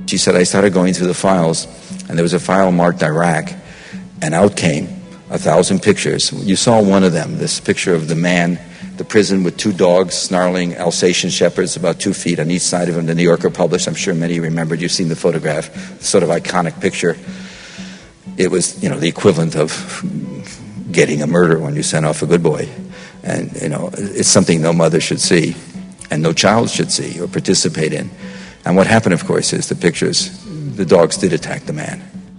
She said, I started going through the files, and there was a file marked Iraq, and out came 1,000 pictures. You saw one of them, this picture of the man, the prison with 2 dogs, snarling Alsatian shepherds about 2 feet on each side of him. The New Yorker published, I'm sure many remembered, you've seen the photograph, sort of iconic picture. It was, the equivalent of getting a murder when you sent off a good boy. And, it's something no mother should see, and no child should see or participate in. And what happened, of course, is the dogs did attack the man.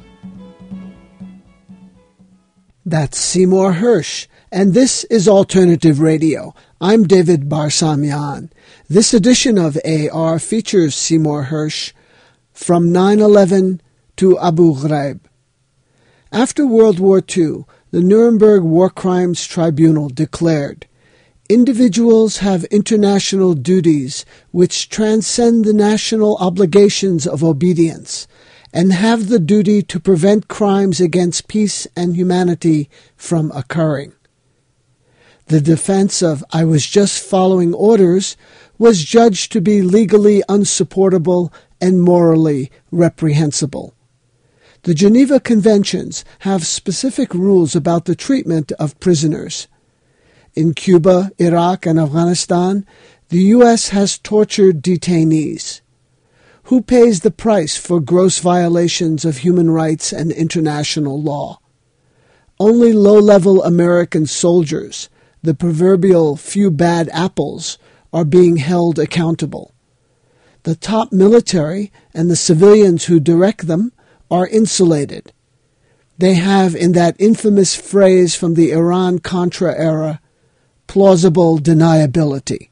That's Seymour Hersh, and this is Alternative Radio. I'm David Barsamian. This edition of AR features Seymour Hersh from 9/11 to Abu Ghraib. After World War II, the Nuremberg War Crimes Tribunal declared, individuals have international duties which transcend the national obligations of obedience and have the duty to prevent crimes against peace and humanity from occurring. The defense of "I was just following orders" was judged to be legally unsupportable and morally reprehensible. The Geneva Conventions have specific rules about the treatment of prisoners. In Cuba, Iraq, and Afghanistan, the U.S. has tortured detainees. Who pays the price for gross violations of human rights and international law? Only low-level American soldiers, the proverbial few bad apples, are being held accountable. The top military and the civilians who direct them are insulated. They have, in that infamous phrase from the Iran-Contra era, plausible deniability.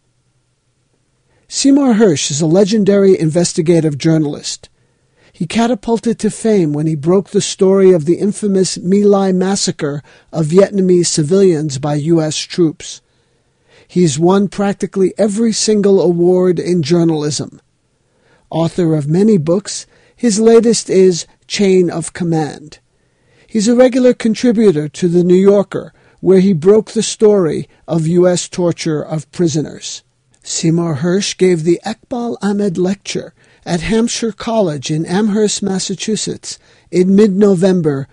Seymour Hersh is a legendary investigative journalist. He catapulted to fame when he broke the story of the infamous My Lai massacre of Vietnamese civilians by U.S. troops. He's won practically every single award in journalism. Author of many books, his latest is Chain of Command. He's a regular contributor to The New Yorker, where he broke the story of U.S. torture of prisoners. Seymour Hersh gave the Iqbal Ahmed Lecture at Hampshire College in Amherst, Massachusetts, in mid-November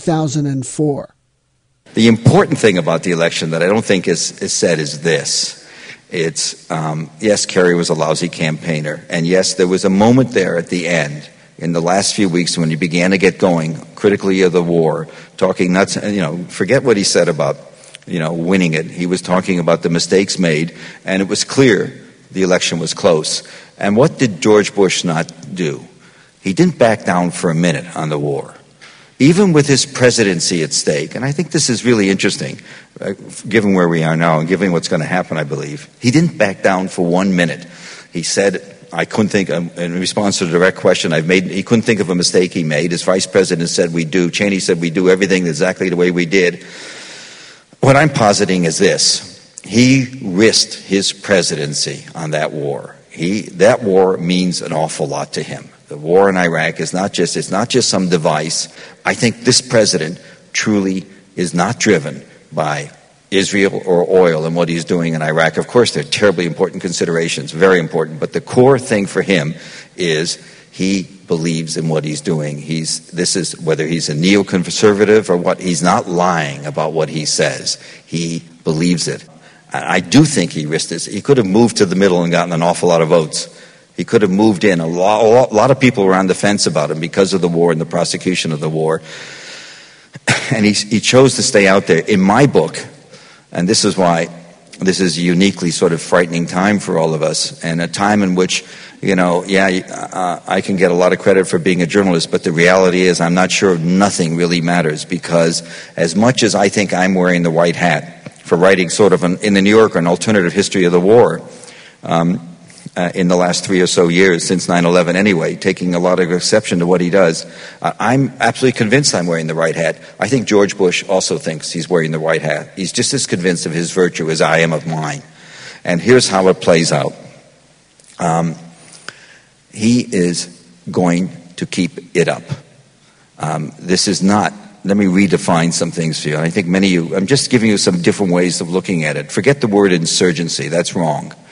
2004. The important thing about the election that I don't think is said is this. It's, yes, Kerry was a lousy campaigner, and yes, there was a moment there at the end, in the last few weeks when he began to get going, critically of the war, talking nuts, forget what he said about, winning it. He was talking about the mistakes made, and it was clear the election was close. And what did George Bush not do? He didn't back down for a minute on the war, even with his presidency at stake. And I think this is really interesting, given where we are now and given what's going to happen, I believe. He didn't back down for 1 minute. He said, I couldn't think, in response to the direct question he couldn't think of a mistake he made. His vice president said we do. Cheney said we do everything exactly the way we did. What I'm positing is this. He risked his presidency on that war. That war means an awful lot to him. The war in Iraq is not just some device. I think this president truly is not driven by Israel or oil and what he's doing in Iraq. Of course, they're terribly important considerations, very important. But the core thing for him is he believes in what he's doing. Whether he's a neoconservative or what, he's not lying about what he says. He believes it. I do think he risked this. He could have moved to the middle and gotten an awful lot of votes. He could have moved in. A lot of people were on the fence about him because of the war and the prosecution of the war. And he chose to stay out there. In my book, and this is why this is a uniquely sort of frightening time for all of us, and a time in which, I can get a lot of credit for being a journalist, but the reality is I'm not sure nothing really matters, because as much as I think I'm wearing the white hat for writing sort of in the New Yorker an alternative history of the war in the last 3 or so years, since 9/11 anyway, taking a lot of exception to what he does, I'm absolutely convinced I'm wearing the right hat. I think George Bush also thinks he's wearing the right hat. He's just as convinced of his virtue as I am of mine. And here's how it plays out. He is going to keep it up. This is not... Let me redefine some things for you. I think many of you... I'm just giving you some different ways of looking at it. Forget the word insurgency. That's wrong.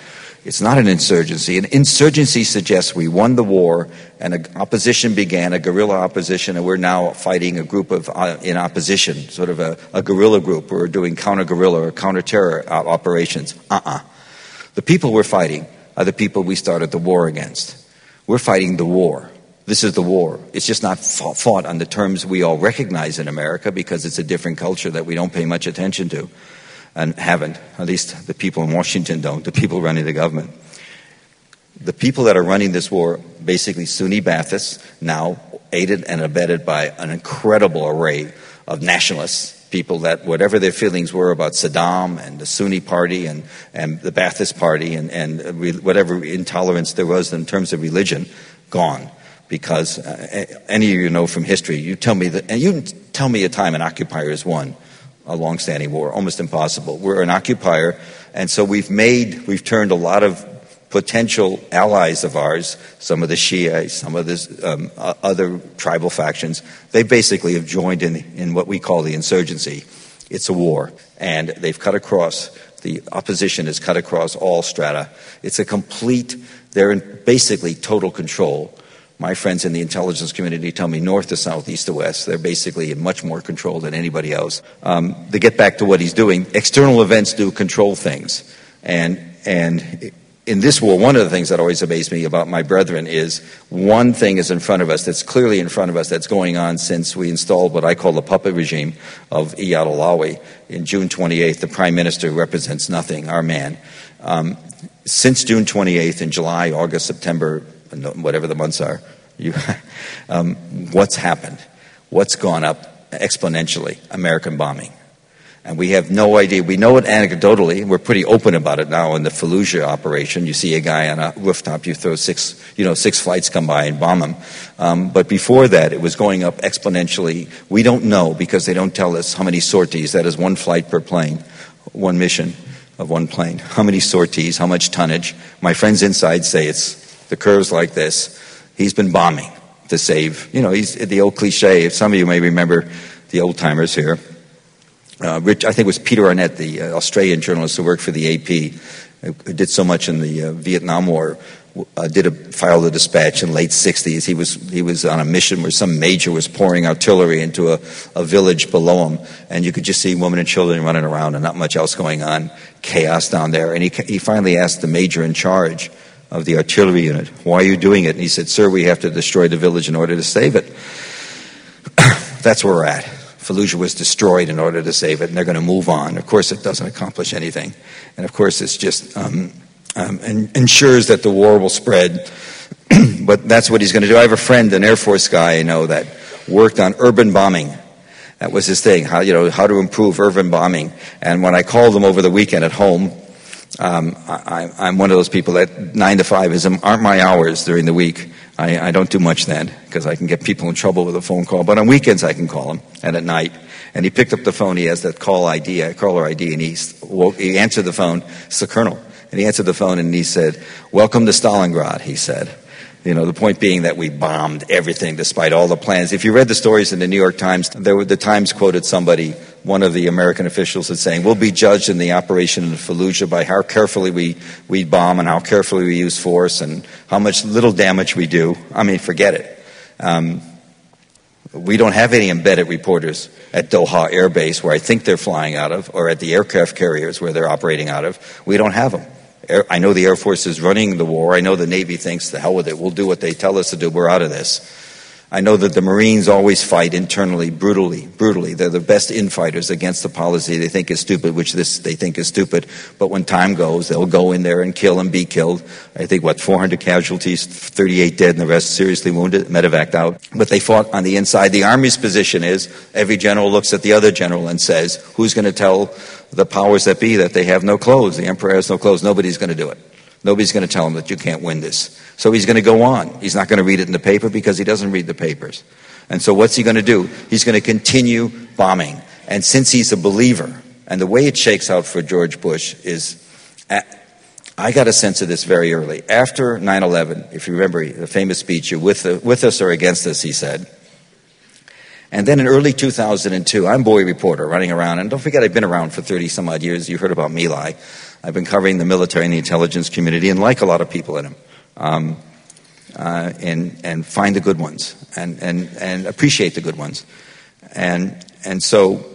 It's not an insurgency. An insurgency suggests we won the war and an opposition began, a guerrilla opposition, and we're now fighting a group of in opposition, sort of a guerrilla group. We're doing counter-guerrilla or counter-terror operations. The people we're fighting are the people we started the war against. We're fighting the war. This is the war. It's just not fought on the terms we all recognize in America because it's a different culture that we don't pay much attention to. And haven't. At least the people in Washington don't, the people running the government. The people that are running this war, basically Sunni Baathists, now aided and abetted by an incredible array of nationalists, people that whatever their feelings were about Saddam and the Sunni party and the Baathist party and whatever intolerance there was in terms of religion, gone. Because any of you know from history, you tell me a time an occupier has won a long-standing war. Almost impossible. We're an occupier, and so we've turned a lot of potential allies of ours, some of the Shia, some of the other tribal factions, they basically have joined in what we call the insurgency. It's a war, and they've cut across, the opposition has cut across all strata. It's they're in basically total control. My friends in the intelligence community tell me north to south, east to west, they're basically in much more control than anybody else. To get back to what he's doing, external events do control things. And in this war, one of the things that always amazed me about my brethren is one thing is in front of us, that's clearly in front of us, that's going on since we installed what I call the puppet regime of Iyad Allawi. In June 28th, the Prime Minister represents nothing, our man. Since June 28th, in July, August, September, whatever the months are, what's happened? What's gone up exponentially? American bombing. And we have no idea. We know it anecdotally. We're pretty open about it now in the Fallujah operation. You see a guy on a rooftop, you throw six flights come by and bomb him. But before that, it was going up exponentially. We don't know because they don't tell us how many sorties. That is one flight per plane, one mission of one plane. How many sorties, how much tonnage. My friends inside say the curve's like this. He's been bombing to save. He's the old cliche. Some of you may remember the old timers here. I think it was Peter Arnett, the Australian journalist who worked for the AP, who did so much in the Vietnam War, filed a dispatch in the late 60s. He was on a mission where some major was pouring artillery into a village below him, and you could just see women and children running around and not much else going on, chaos down there. And he finally asked the major in charge of the artillery unit, "Why are you doing it?" And he said, "Sir, we have to destroy the village in order to save it." That's where we're at. Fallujah was destroyed in order to save it, and they're going to move on. Of course, it doesn't accomplish anything. And of course, it's just ensures that the war will spread. But that's what he's going to do. I have a friend, an Air Force guy I know, that worked on urban bombing. That was his thing, how to improve urban bombing. And when I called him over the weekend at home, I'm one of those people that 9 to 5 aren't my hours during the week. I don't do much then because I can get people in trouble with a phone call. But on weekends I can call him, and at night. And he picked up the phone. He has that caller ID, and he answered the phone. It's the colonel. And he answered the phone and he said, "Welcome to Stalingrad," he said. The point being that we bombed everything despite all the plans. If you read the stories in the New York Times, the Times quoted somebody, one of the American officials, as saying, "We'll be judged in the operation in Fallujah by how carefully we bomb and how carefully we use force and how much little damage we do." I mean, forget it. We don't have any embedded reporters at Doha Air Base, where I think they're flying out of, or at the aircraft carriers where they're operating out of. We don't have them. I know the Air Force is running the war. I know the Navy thinks, the hell with it, we'll do what they tell us to do, we're out of this. I know that the Marines always fight internally, brutally. They're the best infighters against the policy they think is stupid, which they think is stupid. But when time goes, they'll go in there and kill and be killed. I think, 400 casualties, 38 dead, and the rest seriously wounded, medevaced out. But they fought on the inside. The Army's position is, every general looks at the other general and says, who's going to tell the powers that be that they have no clothes? The emperor has no clothes. Nobody's going to do it. Nobody's going to tell him that you can't win this. So he's going to go on. He's not going to read it in the paper because he doesn't read the papers. And so what's he going to do? He's going to continue bombing. And since he's a believer, and the way it shakes out for George Bush is, I got a sense of this very early. After 9/11, if you remember the famous speech, "You're with us or against us," he said. And then in early 2002, I'm boy reporter running around. And don't forget, I've been around for 30 some odd years. You heard about My Lai. I've been covering the military and the intelligence community, and like a lot of people in them, and find the good ones and appreciate the good ones. And so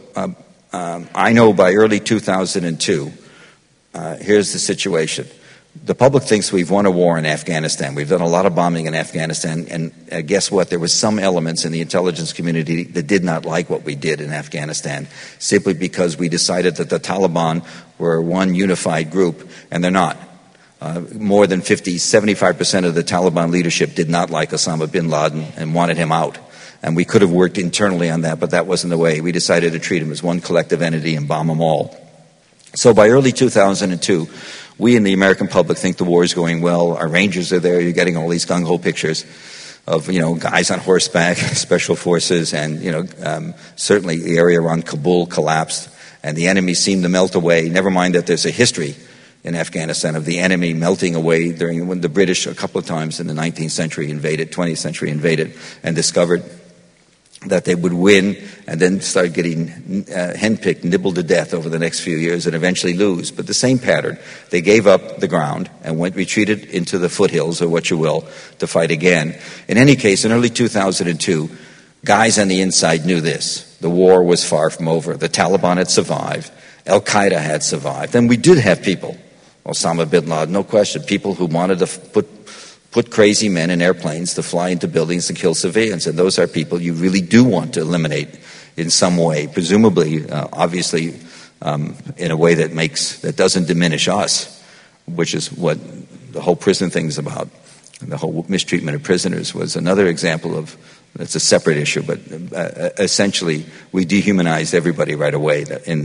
I know by early 2002, here's the situation. The public thinks we've won a war in Afghanistan. We've done a lot of bombing in Afghanistan, and guess what? There was some elements in the intelligence community that did not like what we did in Afghanistan, simply because we decided that the Taliban were one unified group, and they're not. More than 75% of the Taliban leadership did not like Osama bin Laden and wanted him out. And we could have worked internally on that, but that wasn't the way. We decided to treat him as one collective entity and bomb them all. So by early 2002, we in the American public think the war is going well. Our Rangers are there. You're getting all these gung-ho pictures of, guys on horseback, special forces, and, certainly the area around Kabul collapsed, and the enemy seemed to melt away. Never mind that there's a history in Afghanistan of the enemy melting away during when the British a couple of times in the 19th century 20th century invaded and discovered that they would win and then start getting henpicked, nibbled to death over the next few years and eventually lose. But the same pattern. They gave up the ground and retreated into the foothills, or what you will, to fight again. In any case, in early 2002, guys on the inside knew this. The war was far from over. The Taliban had survived. Al-Qaeda had survived. And we did have people, Osama bin Laden, no question, people who wanted to put crazy men in airplanes to fly into buildings and kill civilians. And those are people you really do want to eliminate in some way, presumably, obviously, in a way that doesn't diminish us, which is what the whole prison thing is about. The whole mistreatment of prisoners was another example of, it's a separate issue, but essentially we dehumanized everybody right away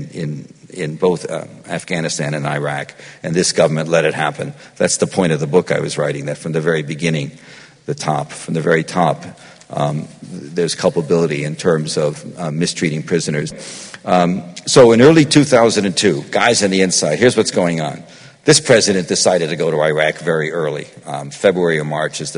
in both Afghanistan and Iraq, and this government let it happen. That's the point of the book I was writing, that from the very beginning, from the very top, there's culpability in terms of mistreating prisoners. So in early 2002, guys on the inside, here's what's going on. This president decided to go to Iraq very early. February or March is the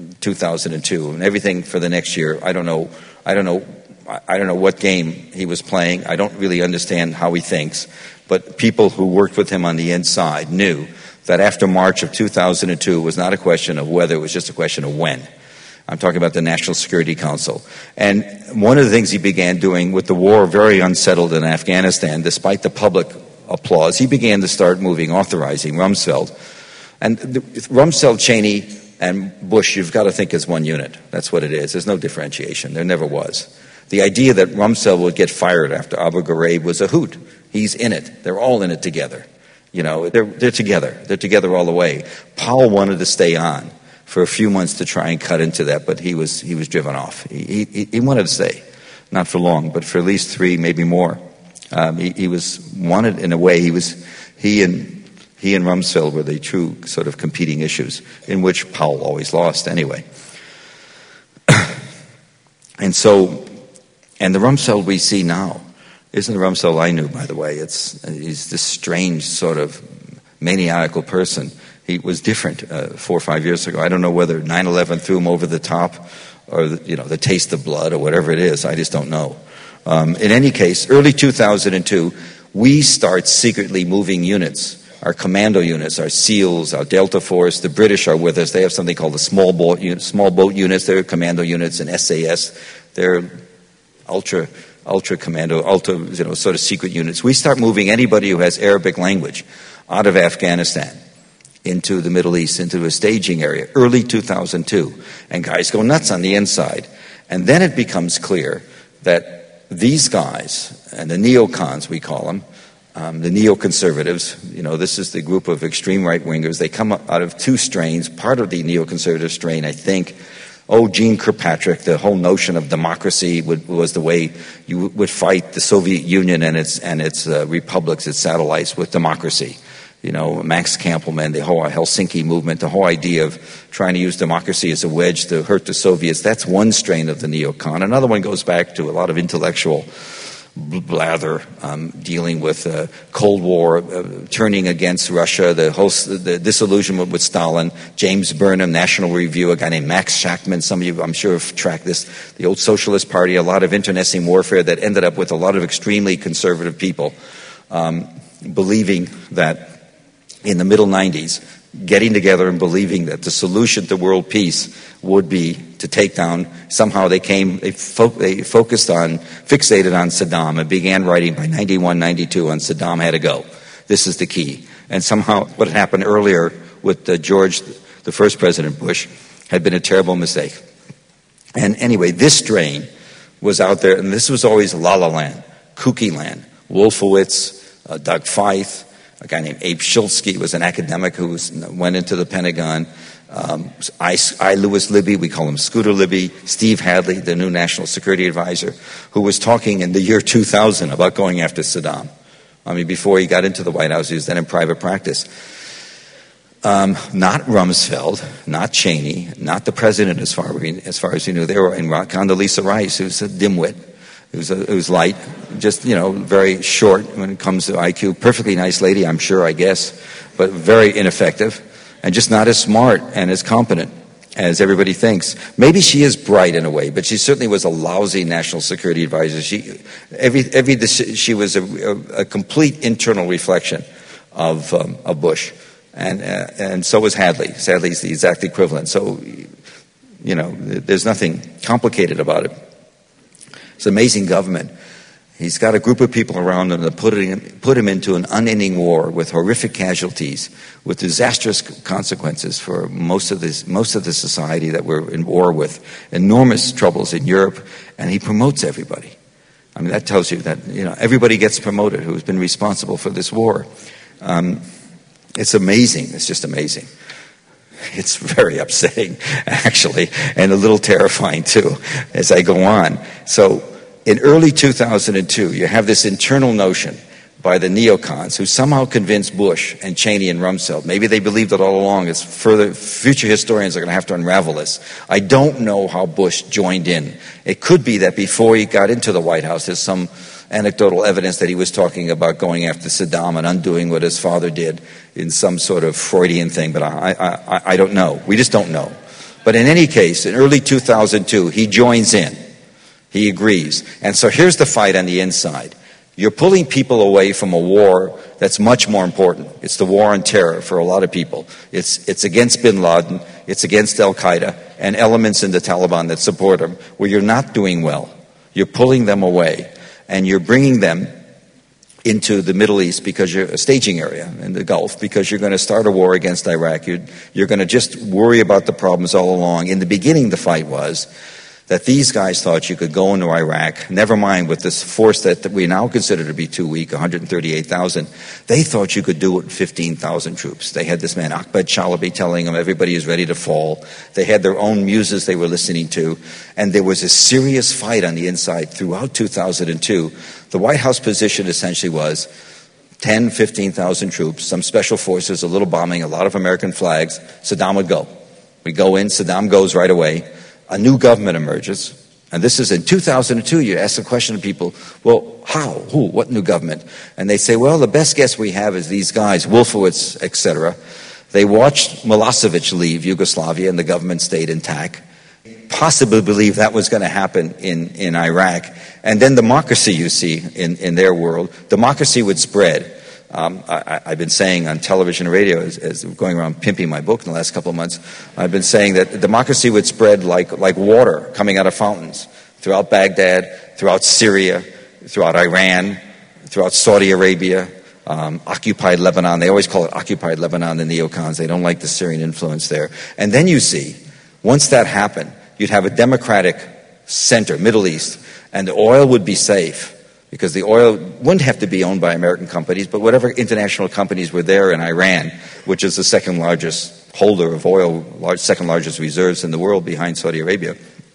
2002, and everything for the next year. I don't know what game he was playing. I don't really understand how he thinks, but people who worked with him on the inside knew that after March of 2002 was not a question of whether, it was just a question of when. I'm talking about the National Security Council. And one of the things he began doing with the war very unsettled in Afghanistan, despite the public applause, he began to start authorizing Rumsfeld. And Rumsfeld, Cheney, and Bush, you've got to think as one unit. That's what it is. There's no differentiation. There never was. The idea that Rumsfeld would get fired after Abu Ghraib was a hoot. He's in it. They're all in it together. They're together. They're together all the way. Powell wanted to stay on for a few months to try and cut into that, but he was driven off. He wanted to stay, not for long, but for at least 3, maybe more. He was wanted in a way. He and Rumsfeld were the true sort of competing issues, in which Powell always lost anyway. And the Rumsfeld we see now isn't the Rumsfeld I knew, by the way. He's this strange sort of maniacal person. He was different 4 or 5 years ago. I don't know whether 9/11 threw him over the top, or the taste of blood, or whatever it is. I just don't know. In any case, early 2002, we start secretly moving units, our commando units, our SEALs, our Delta Force. The British are with us. They have something called the small boat units. They're commando units, and SAS. They're ultra commando, sort of secret units. We start moving anybody who has Arabic language out of Afghanistan into the Middle East, into a staging area, early 2002. And guys go nuts on the inside. And then it becomes clear that these guys, and the neocons we call them, the neoconservatives, this is the group of extreme right-wingers. They come out of 2 strains. Part of the neoconservative strain, I think, Gene Kirkpatrick, the whole notion of democracy was the way you would fight the Soviet Union and its republics, its satellites, with democracy. Max Kampelman, the whole Helsinki movement, the whole idea of trying to use democracy as a wedge to hurt the Soviets. That's one strain of the neocon. Another one goes back to a lot of intellectual blather, dealing with Cold War, turning against Russia, the disillusionment with Stalin. James Burnham, National Review, a guy named Max Shachtman. Some of you, I'm sure, have tracked this. The old Socialist Party, a lot of internecine warfare that ended up with a lot of extremely conservative people believing that in the middle 90s, getting together and believing that the solution to world peace would be to take down, somehow they focused on, fixated on Saddam and began writing by 91, 92 on Saddam had to go. This is the key. And somehow what had happened earlier with George, the first President Bush, had been a terrible mistake. And anyway, this strain was out there, and this was always la-la land, kooky land. Wolfowitz, Doug Feith, a guy named Abe Shulsky was an academic who went into the Pentagon. I. Lewis Libby, we call him Scooter Libby. Steve Hadley, the new National Security Advisor, who was talking in the year 2000 about going after Saddam. I mean, before he got into the White House, he was then in private practice. Not Rumsfeld, not Cheney, not the president as far as you knew. They were in Condoleezza Rice, who's a dimwit, who's light, just, very short when it comes to IQ. Perfectly nice lady, I'm sure, I guess, but very ineffective and just not as smart and as competent as everybody thinks. Maybe she is bright in a way, but she certainly was a lousy national security advisor. She was a complete internal reflection of Bush. And so was Hadley. Sadly, he's the exact equivalent. So, there's nothing complicated about it. It's amazing government. He's got a group of people around him that put him into an unending war with horrific casualties, with disastrous consequences for most of the society that we're in war with, enormous troubles in Europe, and he promotes everybody. I mean, that tells you that everybody gets promoted who's been responsible for this war. It's amazing. It's just amazing. It's very upsetting, actually, and a little terrifying, too, as I go on. So in early 2002, you have this internal notion by the neocons who somehow convinced Bush and Cheney and Rumsfeld. Maybe they believed it all along. Future historians are going to have to unravel this. I don't know how Bush joined in. It could be that before he got into the White House, there's some anecdotal evidence that he was talking about going after Saddam and undoing what his father did in some sort of Freudian thing, but I don't know. We just don't know. But in any case, in early 2002, he joins in. He agrees. And so here's the fight on the inside. You're pulling people away from a war that's much more important. It's the war on terror for a lot of people. It's against bin Laden, it's against Al-Qaeda, and elements in the Taliban that support them, where you're not doing well. You're pulling them away. And you're bringing them into the Middle East because you're a staging area in the Gulf, because you're going to start a war against Iraq. You're going to just worry about the problems all along. In the beginning, the fight was that these guys thought you could go into Iraq, never mind with this force that we now consider to be too weak, 138,000. They thought you could do it with 15,000 troops. They had this man, Ahmed Chalabi, telling them everybody is ready to fall. They had their own muses they were listening to. And there was a serious fight on the inside throughout 2002. The White House position essentially was 10, 15,000 troops, some special forces, a little bombing, a lot of American flags. Saddam would go. We go in, Saddam goes right away. A new government emerges, and this is in 2002. You ask the question to people, well, how? Who? What new government? And they say, well, the best guess we have is these guys, Wolfowitz, etc. They watched Milosevic leave Yugoslavia, and the government stayed intact. Possibly believe that was going to happen in Iraq. And then democracy, you see, in their world, democracy would spread. I've been saying on television and radio, as going around pimping my book in the last couple of months, I've been saying that democracy would spread like water coming out of fountains throughout Baghdad, throughout Syria, throughout Iran, throughout Saudi Arabia, occupied Lebanon. They always call it occupied Lebanon, the neocons. They don't like the Syrian influence there. And then you see, once that happened, you'd have a democratic center, Middle East, and the oil would be safe. Because the oil wouldn't have to be owned by American companies, but whatever international companies were there in Iran, which is the second largest holder of oil, second largest reserves in the world behind Saudi Arabia,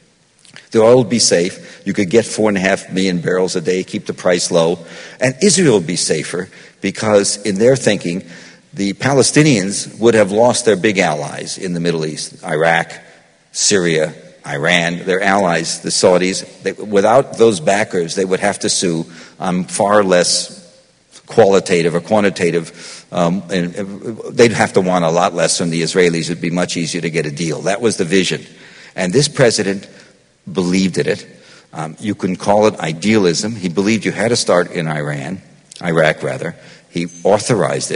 the oil would be safe. You could get 4.5 million barrels a day, keep the price low. And Israel would be safer because in their thinking, the Palestinians would have lost their big allies in the Middle East, Iraq, Syria, Iran, their allies, the Saudis. Without those backers, they would have to sue on far less qualitative or quantitative. And they'd have to want a lot less from the Israelis. It'd be much easier to get a deal. That was the vision. And this president believed in it. You can call it idealism. He believed you had to start in Iraq. He authorized it.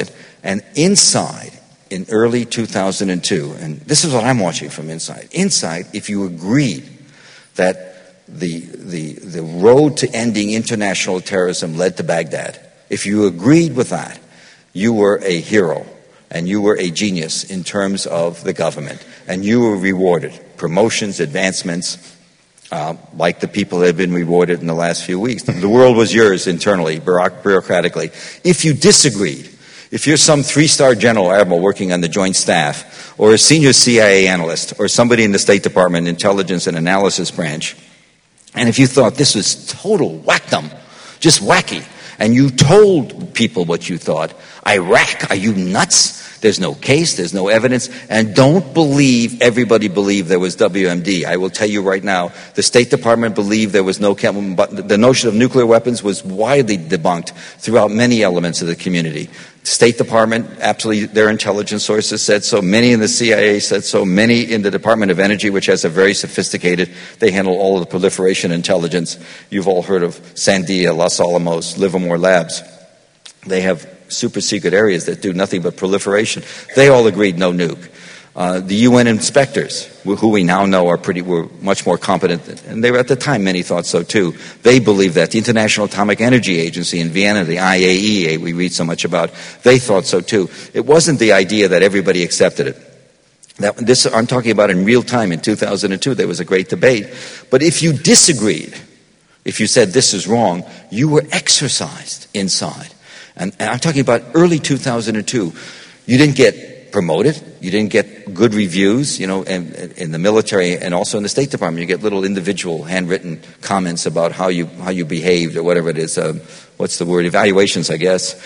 And inside, in early 2002, and this is what I'm watching from inside. Inside, if you agreed that the road to ending international terrorism led to Baghdad, if you agreed with that, you were a hero and you were a genius in terms of the government, and you were rewarded. Promotions, advancements, like the people that have been rewarded in the last few weeks. The world was yours internally, bureaucratically. If you disagreed, if you're some 3-star general or admiral working on the Joint Staff, or a senior CIA analyst, or somebody in the State Department Intelligence and Analysis Branch, and if you thought this was total whackdom, just wacky, and you told people what you thought, Iraq, are you nuts? There's no case, there's no evidence, and don't believe everybody believed there was WMD. I will tell you right now, the State Department believed there was no chemical, but the notion of nuclear weapons was widely debunked throughout many elements of the community. State Department, absolutely, their intelligence sources said so. Many in the CIA said so. Many in the Department of Energy, which has a very sophisticated, they handle all of the proliferation intelligence. You've all heard of Sandia, Los Alamos, Livermore Labs. They have super secret areas that do nothing but proliferation. They all agreed no nuke. The UN inspectors, who we now know were much more competent, and they were at the time, many thought so too. They believed that. The International Atomic Energy Agency in Vienna, the IAEA we read so much about, they thought so too. It wasn't the idea that everybody accepted it. I'm talking about in real time in 2002. There was a great debate. But if you disagreed, if you said this is wrong, you were exercised inside. And I'm talking about early 2002. You didn't get promoted. You didn't get good reviews, in the military and also in the State Department. You get little individual handwritten comments about how you behaved or whatever it is. What's the word? Evaluations, I guess.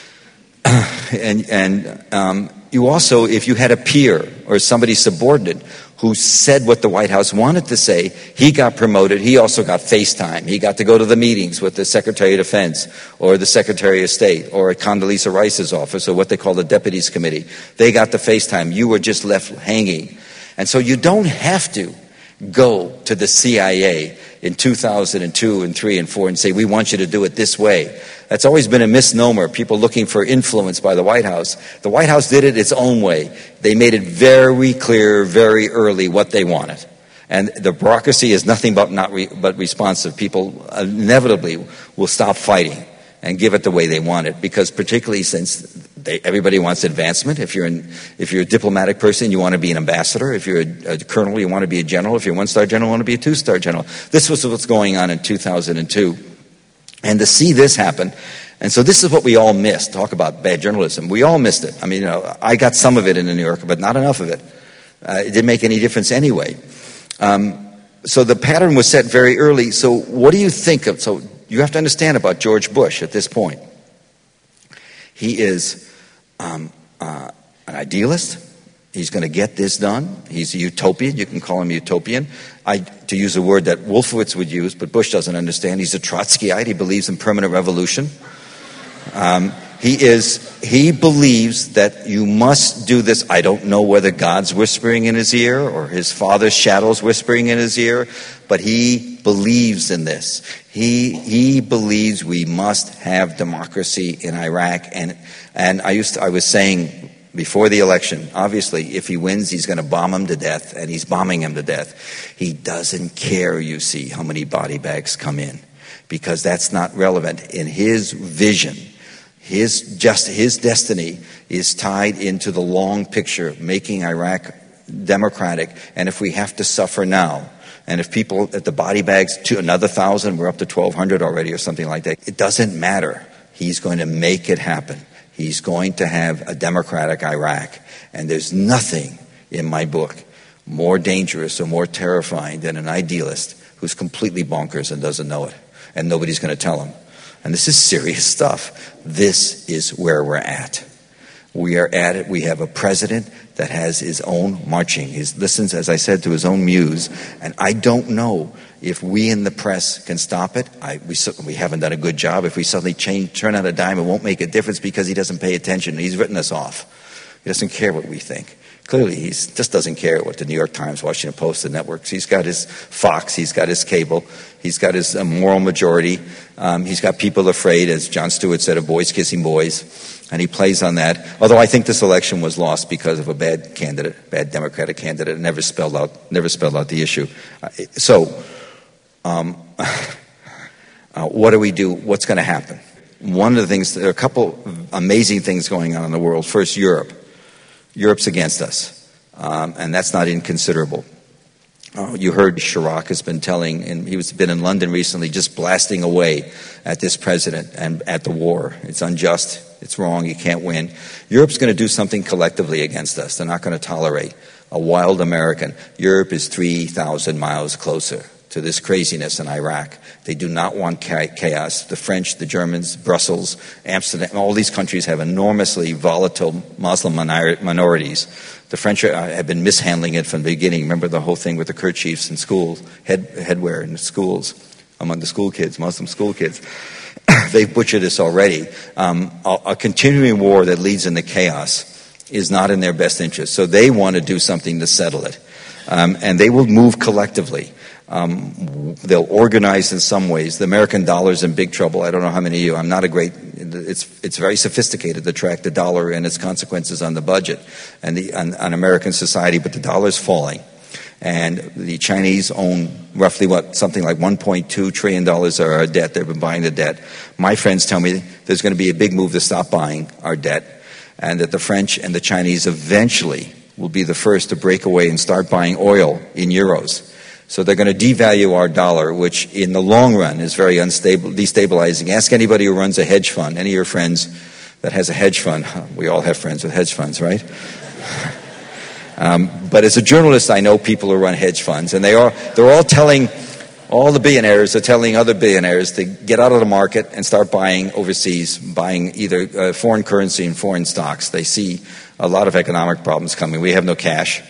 And you also, if you had a peer or somebody subordinate who said what the White House wanted to say, he got promoted. He also got FaceTime. He got to go to the meetings with the Secretary of Defense or the Secretary of State or at Condoleezza Rice's office or what they call the Deputies Committee. They got the FaceTime. You were just left hanging. And so you don't have to go to the CIA in 2002 and 3 and 4 and say, we want you to do it this way. That's always been a misnomer, people looking for influence by the White House. The White House did it its own way. They made it very clear, very early what they wanted. And the bureaucracy is nothing but responsive. People inevitably will stop fighting and give it the way they want it, because particularly since everybody wants advancement. If you're a diplomatic person, you want to be an ambassador. If you're a colonel, you want to be a general. If you're a 1-star general, you want to be a 2-star general. This was what's going on in 2002. And to see this happen, and so this is what we all missed. Talk about bad journalism. We all missed it. I mean, I got some of it in the New Yorker, but not enough of it. It didn't make any difference anyway. So the pattern was set very early. So what do you think of? So you have to understand about George Bush at this point. He is an idealist. He's going to get this done. He's a utopian. You can call him utopian. To use a word that Wolfowitz would use, but Bush doesn't understand. He's a Trotskyite. He believes in permanent revolution. He believes that you must do this. I don't know whether God's whispering in his ear or his father's shadows whispering in his ear, but he believes in this. He believes we must have democracy in Iraq. And I was saying before the election, obviously, if he wins, he's going to bomb him to death, and he's bombing him to death. He doesn't care, you see, how many body bags come in, because that's not relevant. In his vision, his destiny is tied into the long picture, making Iraq democratic. And if we have to suffer now, and if people at the body bags to another 1,000, we're up to 1,200 already or something like that, it doesn't matter. He's going to make it happen. He's going to have a democratic Iraq. And there's nothing in my book more dangerous or more terrifying than an idealist who's completely bonkers and doesn't know it. And nobody's going to tell him. And this is serious stuff. This is where we're at. We are at it. We have a president that has his own marching. He listens, as I said, to his own muse. And I don't know if we in the press can stop it. We haven't done a good job. If we suddenly turn on a dime, it won't make a difference because he doesn't pay attention. He's written us off. He doesn't care what we think. Clearly, he just doesn't care what the New York Times, Washington Post, the networks. He's got his Fox, he's got his cable, he's got his moral majority. He's got people afraid, as Jon Stewart said, of boys kissing boys, and he plays on that. Although I think this election was lost because of a bad candidate, bad Democratic candidate, and never spelled out the issue. What do we do? What's going to happen? One of the things, there are a couple amazing things going on in the world. First, Europe. Europe's against us, and that's not inconsiderable. You heard Chirac has been telling, and he's been in London recently, just blasting away at this president and at the war. It's unjust, it's wrong, you can't win. Europe's going to do something collectively against us. They're not going to tolerate a wild American. Europe is 3,000 miles closer to this craziness in Iraq. They do not want chaos. The French, the Germans, Brussels, Amsterdam, all these countries have enormously volatile Muslim minorities. The French have been mishandling it from the beginning. Remember the whole thing with the kerchiefs in schools, headwear in schools, among the school kids, Muslim school kids. They've butchered this already. A continuing war that leads into chaos is not in their best interest. So they want to do something to settle it. And they will move collectively. They'll organize in some ways. The American dollar's in big trouble. I don't know how many of you. I'm not a great. It's very sophisticated to track the dollar and its consequences on the budget and on American society. But the dollar's falling, and the Chinese own roughly something like $1.2 trillion of our debt. They've been buying the debt. My friends tell me there's going to be a big move to stop buying our debt, and that the French and the Chinese eventually will be the first to break away and start buying oil in euros. So they're going to devalue our dollar, which in the long run is very unstable, destabilizing. Ask anybody who runs a hedge fund, any of your friends that has a hedge fund. We all have friends with hedge funds, right? But as a journalist, I know people who run hedge funds, and they're all telling, all the billionaires are telling other billionaires to get out of the market and start buying overseas, buying either foreign currency and foreign stocks. They see a lot of economic problems coming. We have no cash.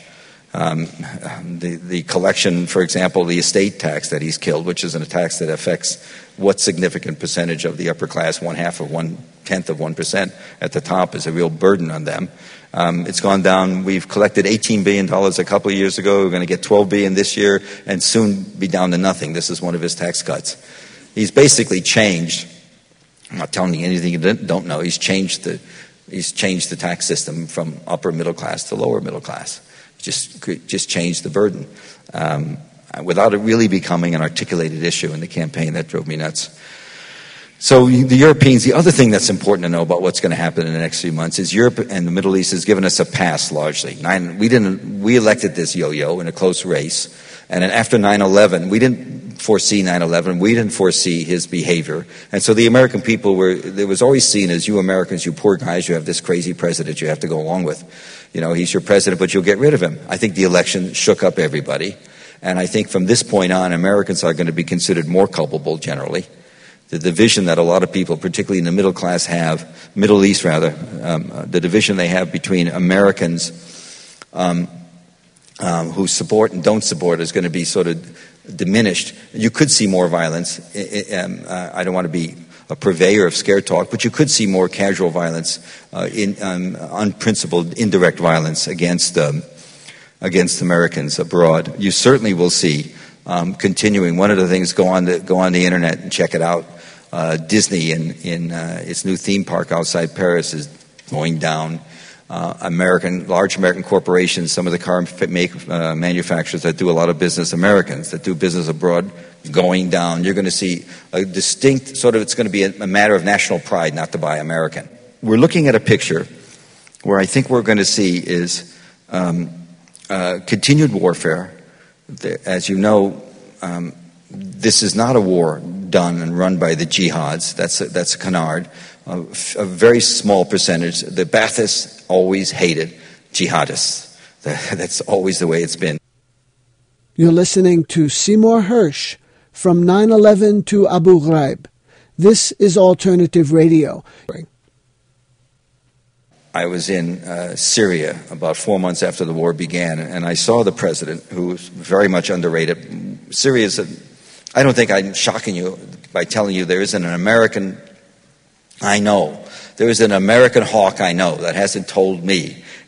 The collection, for example, the estate tax that he's killed, which is a tax that affects what significant percentage of the upper class, 1/10 of 1% at the top, is a real burden on them. It's gone down. We've collected $18 billion a couple of years ago. We're going to get $12 billion this year and soon be down to nothing. This is one of his tax cuts. He's basically changed. I'm not telling you anything you don't know. He's changed the tax system from upper middle class to lower middle class. Just changed the burden without it really becoming an articulated issue in the campaign. That drove me nuts. So the Europeans, the other thing that's important to know about what's going to happen in the next few months is Europe and the Middle East has given us a pass largely. We elected this yo-yo in a close race, and then after 9/11, we didn't foresee 9/11. We didn't foresee his behavior, and so the American people it was always seen as, you Americans, you poor guys, you have this crazy president you have to go along with. You know, he's your president, but you'll get rid of him. I think the election shook up everybody. And I think from this point on, Americans are going to be considered more culpable generally. The division that a lot of people, particularly in the Middle East, the division they have between Americans who support and don't support is going to be sort of diminished. You could see more violence. I don't want to be a purveyor of scare talk, but you could see more casual violence, unprincipled, indirect violence against Americans abroad. You certainly will see continuing. One of the things, go on the internet and check it out. Disney in its new theme park outside Paris is going down. Large American corporations, some of the car manufacturers that do a lot of business, Americans that do business abroad, going down. You're going to see a distinct it's going to be a matter of national pride not to buy American. We're looking at a picture where I think we're going to see is continued warfare. As you know, this is not a war done and run by the jihads. That's a canard. A very small percentage. The Baathists always hated jihadists. That's always the way it's been. You're listening to Seymour Hersh from 9/11 to Abu Ghraib. This is Alternative Radio. I was in Syria about 4 months after the war began, and I saw the president, who was very much underrated. Syria I don't think I'm shocking you by telling you there isn't an American I know. There is an American hawk I know that hasn't told me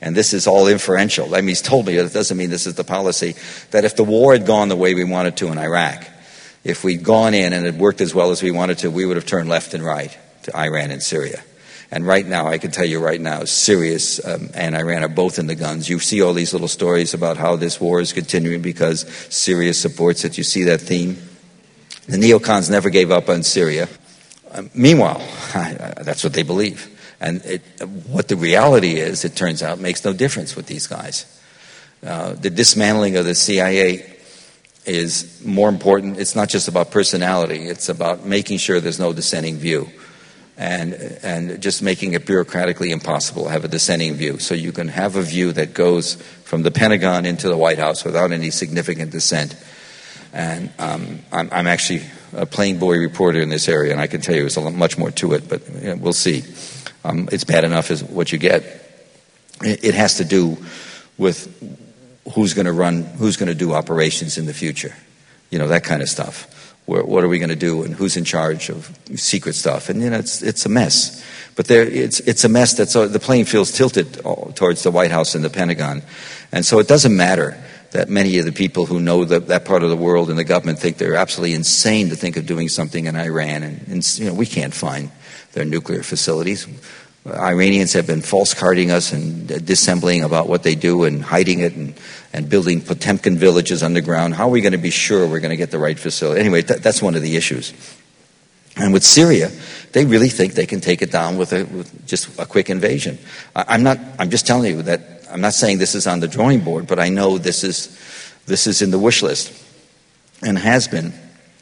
and this is all inferential. I mean, he's told me, it doesn't mean this is the policy, that if the war had gone the way we wanted to in Iraq, if we'd gone in and it worked as well as we wanted to, we would have turned left and right to Iran and Syria. And right now, I can tell you right now, Syria and Iran are both in the guns. You see all these little stories about how this war is continuing because Syria supports it. You see that theme. The neocons never gave up on Syria. Meanwhile, that's what they believe. And what the reality is, it turns out, makes no difference with these guys. The dismantling of the CIA is more important. It's not just about personality. It's about making sure there's no dissenting view. And just making it bureaucratically impossible to have a dissenting view. So you can have a view that goes from the Pentagon into the White House without any significant dissent. And I'm actually a plain boy reporter in this area, and I can tell you there's much more to it, but we'll see. It's bad enough as what you get. It has to do with who's going to do operations in the future. That kind of stuff. What are we going to do, and who's in charge of secret stuff? And it's a mess. But it's a mess the playing field's tilted towards the White House and the Pentagon, and so it doesn't matter that many of the people who know that part of the world and the government think they're absolutely insane to think of doing something in Iran, and we can't find their nuclear facilities. Iranians have been false carding us and dissembling about what they do and hiding it and building Potemkin villages underground. How are we going to be sure we're going to get the right facility? Anyway, that's one of the issues. And with Syria, they really think they can take it down with just a quick invasion. I'm just telling you that I'm not saying this is on the drawing board, but I know this is in the wish list and has been.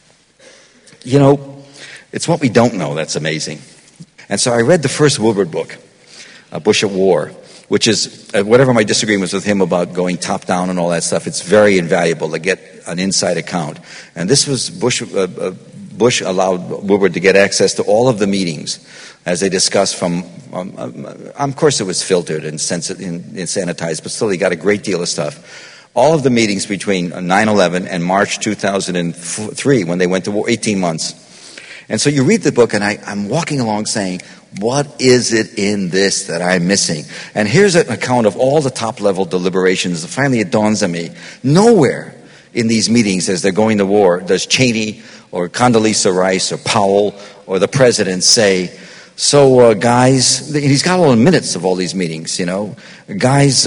It's what we don't know that's amazing. And so I read the first Woodward book, Bush at War, which is, whatever my disagreements with him about going top down and all that stuff, it's very invaluable to get an inside account. And this was Bush allowed Woodward to get access to all of the meetings as they discussed from, of course it was filtered and sanitized, but still he got a great deal of stuff. All of the meetings between 9/11 and March 2003 when they went to war, 18 months. And so you read the book, and I'm walking along saying, what is it in this that I'm missing? And here's an account of all the top-level deliberations. Finally, it dawns on me. Nowhere in these meetings as they're going to war does Cheney or Condoleezza Rice or Powell or the president say, so guys, he's got all the minutes of all these meetings, Guys,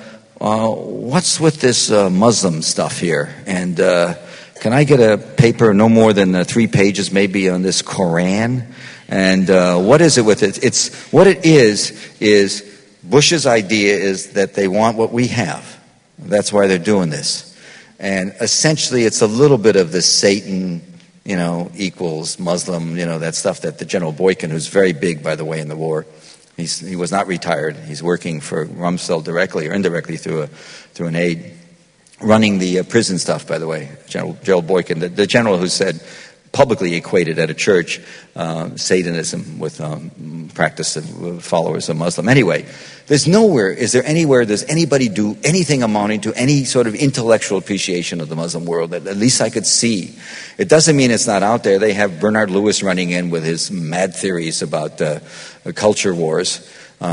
what's with this Muslim stuff here? And can I get a paper no more than 3 pages maybe on this Koran? And what is it with it? What it is Bush's idea is that they want what we have. That's why they're doing this. And essentially it's a little bit of the Satan, equals Muslim, that stuff that the General Boykin, who's very big, by the way, in the war, he was not retired. He's working for Rumsfeld directly or indirectly through an aide. Running the prison stuff, by the way, General Boykin, the general who said, publicly equated at a church, Satanism with practice of followers of Muslim. Anyway, is there anywhere does anybody do anything amounting to any sort of intellectual appreciation of the Muslim world that at least I could see? It doesn't mean it's not out there. They have Bernard Lewis running in with his mad theories about culture wars.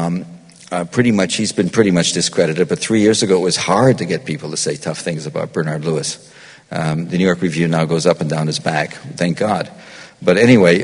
He's been pretty much discredited, but 3 years ago it was hard to get people to say tough things about Bernard Lewis. The New York Review now goes up and down his back, thank God. But anyway,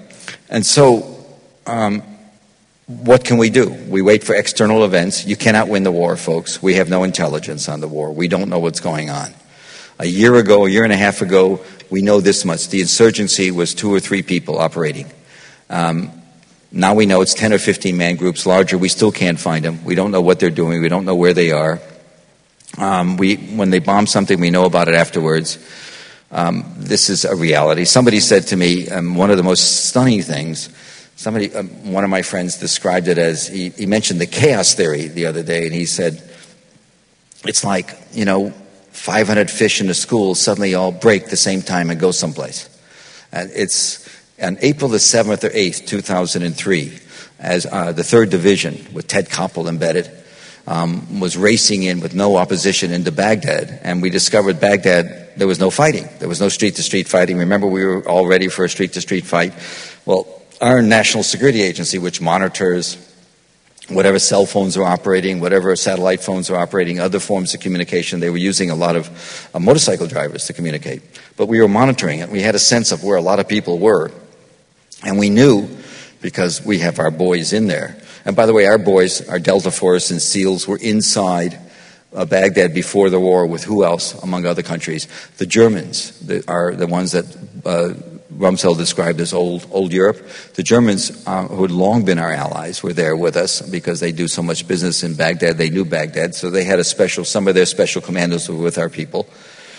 what can we do? We wait for external events. You cannot win the war, folks. We have no intelligence on the war. We don't know what's going on. A year and a half ago, we know this much. The insurgency was 2 or 3 people operating. Now we know it's 10 or 15 man groups larger. We still can't find them. We don't know what they're doing. We don't know where they are. When they bomb something, we know about it afterwards. This is a reality. Somebody said to me, one of the most stunning things, one of my friends described it as, he mentioned the chaos theory the other day, and he said, it's like, 500 fish in a school suddenly all break at the same time and go someplace. And it's on April the 7th or 8th, 2003, as the 3rd Division, with Ted Koppel embedded, was racing in with no opposition into Baghdad. And we discovered Baghdad, there was no fighting. There was no street-to-street fighting. Remember, we were all ready for a street-to-street fight. Well, our National Security Agency, which monitors whatever cell phones are operating, whatever satellite phones are operating, other forms of communication. They were using a lot of motorcycle drivers to communicate. But we were monitoring it. We had a sense of where a lot of people were. And we knew, because we have our boys in there. And by the way, our boys, our Delta Force and SEALs, were inside Baghdad before the war with who else, among other countries? The Germans are the ones that Rumsfeld described as old Europe. The Germans, who had long been our allies, were there with us because they do so much business in Baghdad. They knew Baghdad, so they had some of their special commandos were with our people.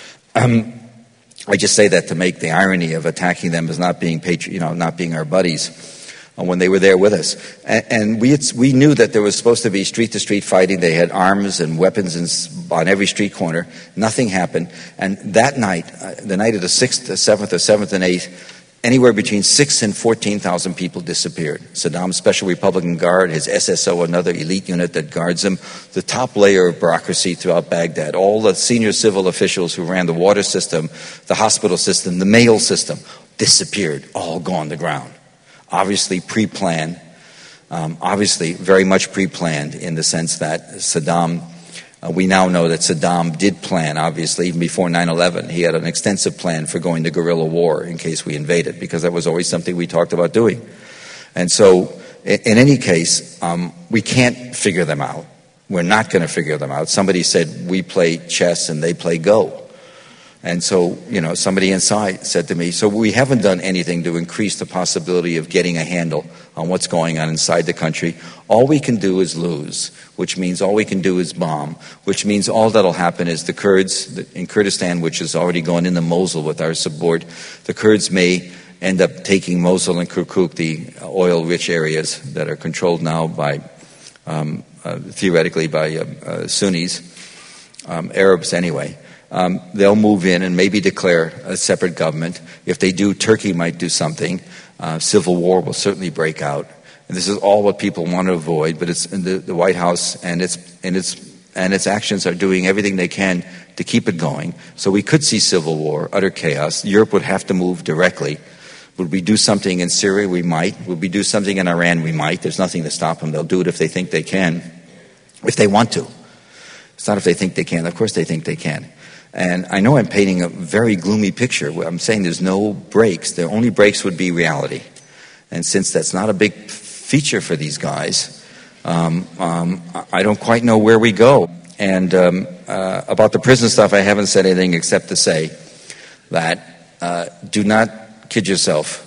I just say that to make the irony of attacking them as not being not being our buddies when they were there with us. And we knew that there was supposed to be street-to-street fighting. They had arms and weapons on every street corner. Nothing happened. And that night, the night of the 6th, the 7th, or 7th and 8th, anywhere between 6,000 and 14,000 people disappeared. Saddam's Special Republican Guard, his SSO, another elite unit that guards him, the top layer of bureaucracy throughout Baghdad, all the senior civil officials who ran the water system, the hospital system, the mail system, disappeared, all gone to ground. Obviously pre-planned, obviously very much pre-planned in the sense that Saddam, we now know that Saddam did plan, obviously, even before 9/11. He had an extensive plan for going to guerrilla war in case we invaded, because that was always something we talked about doing. And so, in any case, we can't figure them out. We're not going to figure them out. Somebody said, we play chess and they play Go. And so, somebody inside said to me, so we haven't done anything to increase the possibility of getting a handle on what's going on inside the country. All we can do is lose, which means all we can do is bomb, which means all that'll happen is the Kurds in Kurdistan, which has already gone into Mosul with our support, the Kurds may end up taking Mosul and Kirkuk, the oil-rich areas that are controlled now by, theoretically, by Sunnis, Arabs anyway. They'll move in and maybe declare a separate government. If they do, Turkey might do something. Civil war will certainly break out. And this is all what people want to avoid, but it's in the White House and its actions are doing everything they can to keep it going. So we could see civil war, utter chaos. Europe would have to move directly. Would we do something in Syria? We might. Would we do something in Iran? We might. There's nothing to stop them. They'll do it if they think they can, if they want to. It's not if they think they can. Of course they think they can. And I know I'm painting a very gloomy picture. I'm saying there's no breaks. The only breaks would be reality. And since that's not a big feature for these guys, I don't quite know where we go. And about the prison stuff, I haven't said anything except to say that do not kid yourself.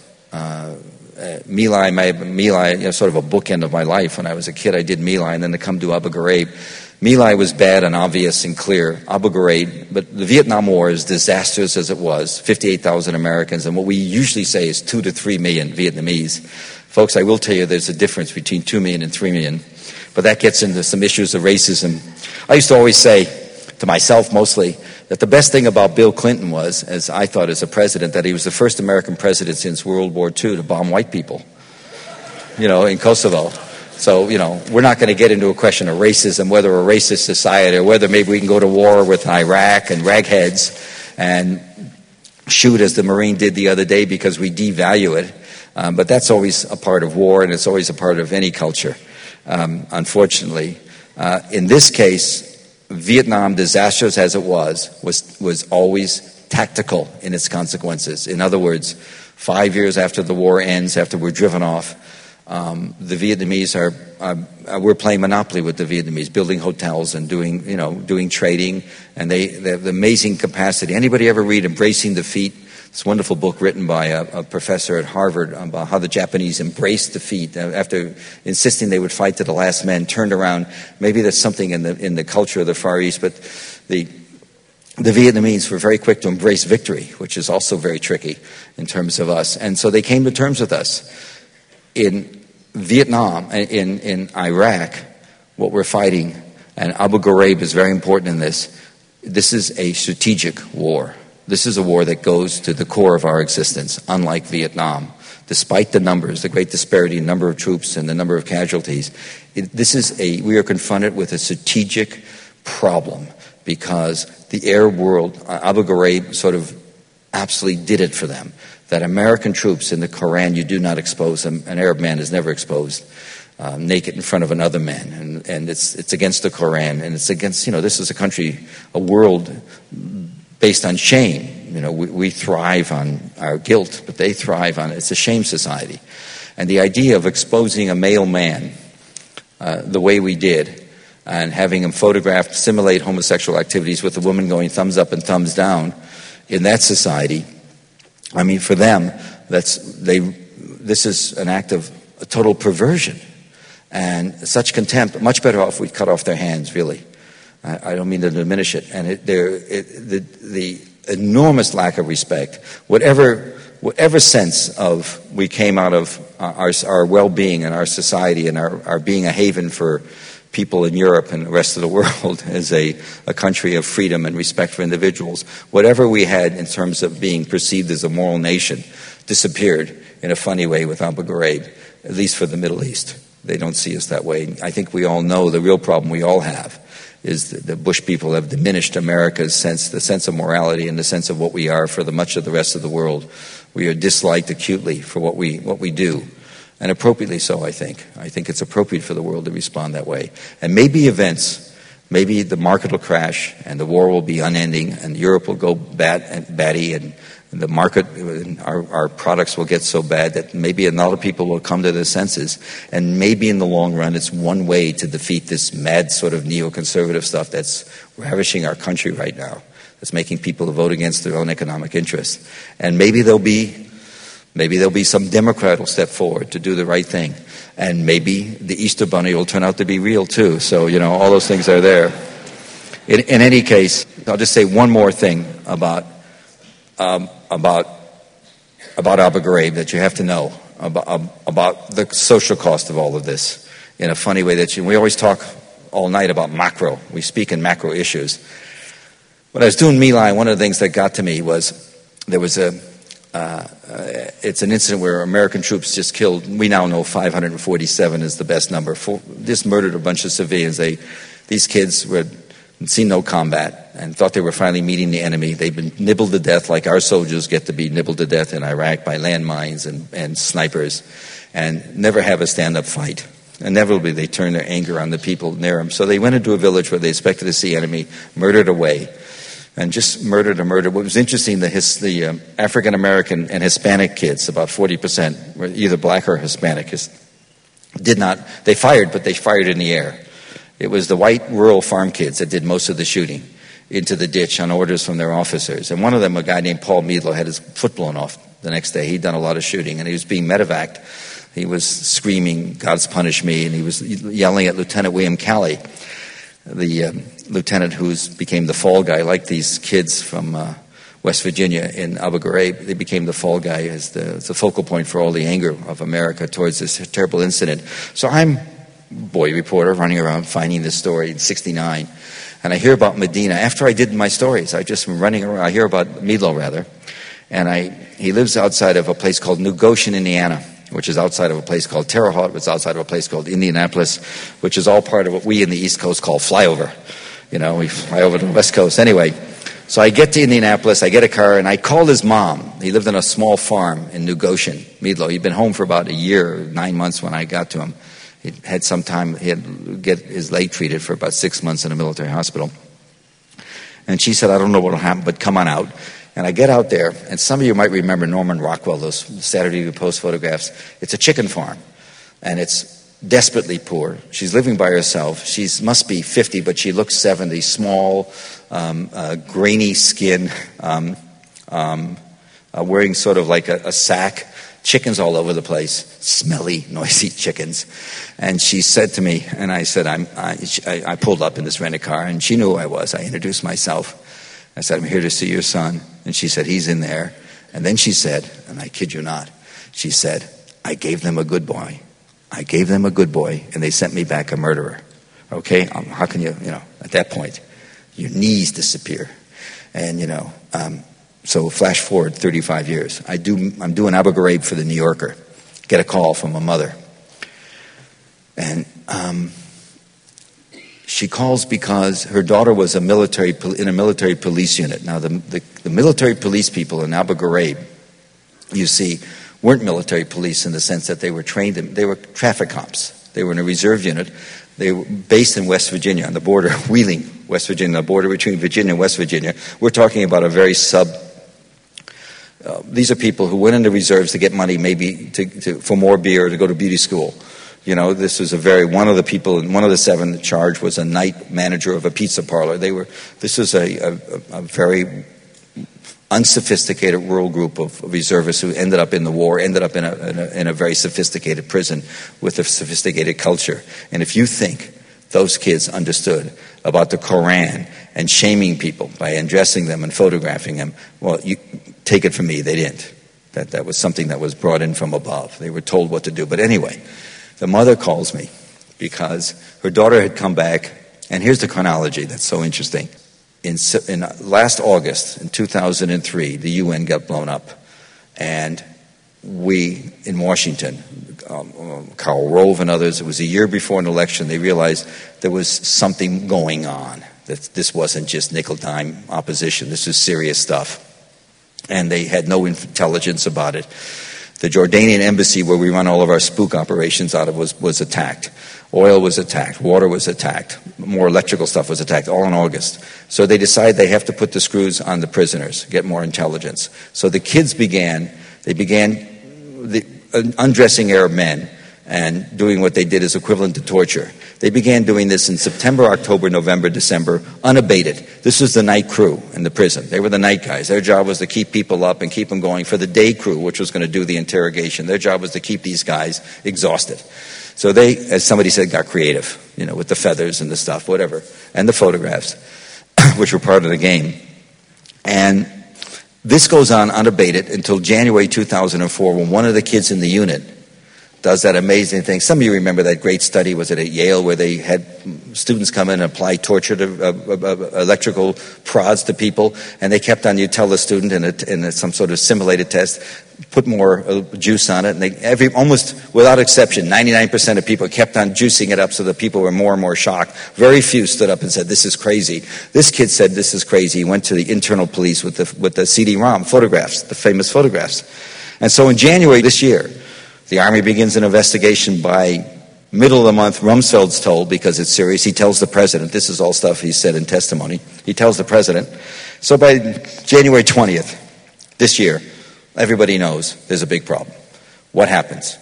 My My, sort of a bookend of my life. When I was a kid, I did My Lai, and then to come to Abu Ghraib. My Lai was bad and obvious and clear. Abu Ghraib, but the Vietnam War, as disastrous as it was, 58,000 Americans, and what we usually say is 2 to 3 million Vietnamese. Folks, I will tell you there's a difference between 2 million and 3 million, but that gets into some issues of racism. I used to always say, to myself mostly, that the best thing about Bill Clinton was, as I thought as a president, that he was the first American president since World War II to bomb white people, in Kosovo. So, we're not going to get into a question of racism, whether we're a racist society or whether maybe we can go to war with Iraq and ragheads and shoot as the Marine did the other day because we devalue it. But that's always a part of war, and it's always a part of any culture, unfortunately. In this case, Vietnam, disastrous as it was always tactical in its consequences. In other words, 5 years after the war ends, after we're driven off, the Vietnamese we're playing Monopoly with the Vietnamese, building hotels and doing trading, and they have amazing capacity. Anybody ever read Embracing Defeat? This wonderful book written by a professor at Harvard about how the Japanese embraced defeat after insisting they would fight to the last man, turned around. Maybe there's something in the culture of the Far East, but the Vietnamese were very quick to embrace victory, which is also very tricky in terms of us. And so they came to terms with us. In Vietnam, in Iraq, what we're fighting, and Abu Ghraib is very important in this, this is a strategic war. This is a war that goes to the core of our existence, unlike Vietnam. Despite the numbers, the great disparity in number of troops and the number of casualties, we are confronted with a strategic problem because the Arab world, Abu Ghraib sort of absolutely did it for them. That American troops in the Koran, you do not expose them. An Arab man is never exposed. naked in front of another man, and it's against the Quran, and it's against, this is a world based on shame. We thrive on our guilt, but they thrive on it's a shame society. And the idea of exposing a male man the way we did, and having him photographed, simulate homosexual activities with a woman going thumbs up and thumbs down in that society, I mean, for them, this is an act of a total perversion and such contempt. Much better off we cut off their hands, really. I don't mean to diminish it. And the enormous lack of respect, whatever sense of we came out of our well-being and our society and our being a haven for people in Europe and the rest of the world as a country of freedom and respect for individuals, whatever we had in terms of being perceived as a moral nation disappeared in a funny way with Abu Ghraib, at least for the Middle East. They don't see us that way. I think we all know the real problem we all have is that the Bush people have diminished America's the sense of morality and the sense of what we are for the much of the rest of the world. We are disliked acutely for what we do, and appropriately so, I think. I think it's appropriate for the world to respond that way. And maybe the market will crash, and the war will be unending, and Europe will go batty, and the market, our products will get so bad that maybe a lot of people will come to their senses, and maybe in the long run it's one way to defeat this mad sort of neoconservative stuff that's ravishing our country right now, that's making people vote against their own economic interests. And maybe there'll be some Democrat will step forward to do the right thing, and maybe the Easter Bunny will turn out to be real too. So all those things are there. In any case, I'll just say one more thing about Abu Ghraib that you have to know about the social cost of all of this in a funny way we always talk all night about macro. We speak in macro issues. When I was doing My Lai, one of the things that got to me was there was it's an incident where American troops just killed, we now know 547 is the best number, just murdered a bunch of civilians. These kids had seen no combat and thought they were finally meeting the enemy. They'd been nibbled to death like our soldiers get to be nibbled to death in Iraq by landmines and snipers, and never have a stand-up fight. Inevitably, they turn their anger on the people near them. So they went into a village where they expected to see enemy, murdered away, and just murdered. What was interesting, the African-American and Hispanic kids, about 40%, were either black or Hispanic, they fired, but they fired in the air. It was the white rural farm kids that did most of the shooting into the ditch on orders from their officers. And one of them, a guy named Paul Meadlow, had his foot blown off the next day. He'd done a lot of shooting, and he was being medevaced. He was screaming, "God's punish me," and he was yelling at Lieutenant William Calley, the lieutenant who became the fall guy. Like these kids from West Virginia in Abu Ghraib, they became the fall guy as the focal point for all the anger of America towards this terrible incident. So I'm boy reporter running around finding this story in '69, and I hear about Medina. After I did my stories, I just running around. I hear about Meadlow, rather, and he lives outside of a place called New Goshen, Indiana, which is outside of a place called Terre Haute, which is outside of a place called Indianapolis, which is all part of what we in the East Coast call flyover. We fly over to the West Coast. Anyway, so I get to Indianapolis, I get a car, and I called his mom. He lived on a small farm in New Goshen, Meadlow. He'd been home for about a year, 9 months when I got to him. He had some time, he had to get his leg treated for about 6 months in a military hospital. And she said, "I don't know what will happen, but come on out." And I get out there, and some of you might remember Norman Rockwell, those Saturday Evening Post photographs. It's a chicken farm, and it's desperately poor. She's living by herself. She must be 50, but she looks 70, small, grainy skin, wearing sort of like a sack. Chickens all over the place, smelly, noisy chickens. And she said to me, and I said, I pulled up in this rented car, and she knew who I was. I introduced myself. I said, "I'm here to see your son." And she said, "He's in there." And then she said, and I kid you not, she said, "I gave them a good boy. I gave them a good boy, and they sent me back a murderer." Okay? How can you, at that point, your knees disappear. And, so flash forward 35 years. I'm doing Abu Ghraib for the New Yorker. Get a call from a mother. And she calls because her daughter was in a military police unit. Now, the military police people in Abu Ghraib, you see, weren't military police in the sense that they were trained they were traffic cops. They were in a reserve unit. They were based in West Virginia, on the border, Wheeling, West Virginia, the border between Virginia and West Virginia. We're talking about a very these are people who went into reserves to get money, maybe for more beer or to go to beauty school. You know, this was one of the people, one of the 7 charged was a night manager of a pizza parlor. This was a very unsophisticated rural group of reservists who ended up in the war, ended up in a very sophisticated prison with a sophisticated culture. And if you think those kids understood about the Koran and shaming people by undressing them and photographing them, well, you take it from me, they didn't. That was something that was brought in from above. They were told what to do. But anyway, the mother calls me because her daughter had come back, and here's the chronology that's so interesting. In last August, in 2003, the UN got blown up, and we, in Washington, Karl Rove and others, it was a year before an election, they realized there was something going on, that this wasn't just nickel-dime opposition, this was serious stuff. And they had no intelligence about it. The Jordanian embassy, where we run all of our spook operations out of, was attacked. Oil was attacked. Water was attacked. More electrical stuff was attacked, all in August. So they decided they have to put the screws on the prisoners, get more intelligence. So the kids began undressing Arab men and doing what they did is equivalent to torture. They began doing this in September, October, November, December, unabated. This was the night crew in the prison. They were the night guys. Their job was to keep people up and keep them going. For the day crew, which was going to do the interrogation, their job was to keep these guys exhausted. So they, as somebody said, got creative, with the feathers and the stuff, whatever, and the photographs, which were part of the game. And this goes on unabated until January 2004, when one of the kids in the unit does that amazing thing. Some of you remember that great study, was it at Yale, where they had students come in and apply torture to electrical prods to people, and they kept on, you tell the student in some sort of simulated test, put more juice on it, and almost without exception, 99% of people kept on juicing it up so that people were more and more shocked. Very few stood up and said, this is crazy. This kid said, this is crazy. He went to the internal police with the CD-ROM photographs, the famous photographs. And so in January this year, the Army begins an investigation. By middle of the month, Rumsfeld's told, because it's serious, he tells the president, this is all stuff he said in testimony, he tells the president. So by January 20th this year, everybody knows there's a big problem. What happens?